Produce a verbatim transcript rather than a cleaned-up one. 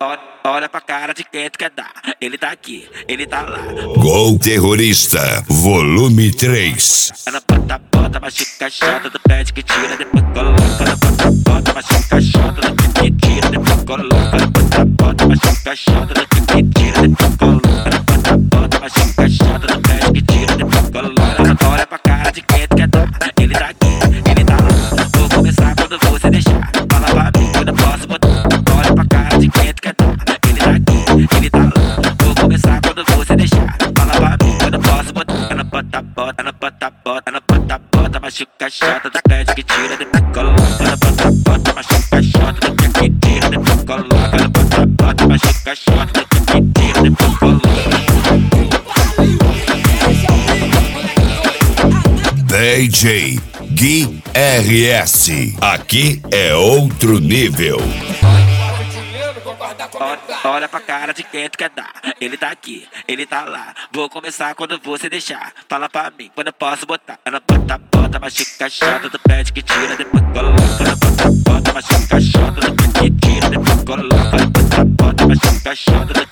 Olha pra cara de quem tu quer dar. Ele tá aqui, ele tá lá. Gol Terrorista, volume três. Ela bota, bota, machuca a chota do pé que tira, depois coloca. Ela bota, bota, machuca a chota do que tira, depois coloca. Ela bota, bota, machuca a chota do que tira, depois coloca. Ela bota, bota, machuca a chota do pé que tira, depois coloca. Olha pra cara de quem tu quer dar. Ele tá aqui, ele tá lá. Vou começar quando você deixar. Fala pra mim quando eu posso botar. Olha pra cara de quem tu quer dar. Ele tá aqui, ele tá lá. Vou começar quando você deixar. Fala pra mim quando eu posso botar. Ela bota, bota, ela bota, bota, ela bota, bota, machuca a chota do pé que tira, depois coloca. Ela bota, bota, machuca a chota do que tira, depois coloca. Ela bota, bota, machuca a chota do que tira, depois coloca. D J Gui R S, aqui é outro nível. Olha pra cara de quem tu quer dar. Ele tá aqui, ele tá lá. Vou começar quando você deixar. Fala pra mim quando eu posso botar. Ela bota, bota, machuca a chota do pé que tira, depois coloca. Ela bota, bota, machuca a chota do que tira, depois coloca. Ela bota, bota, machuca a chota do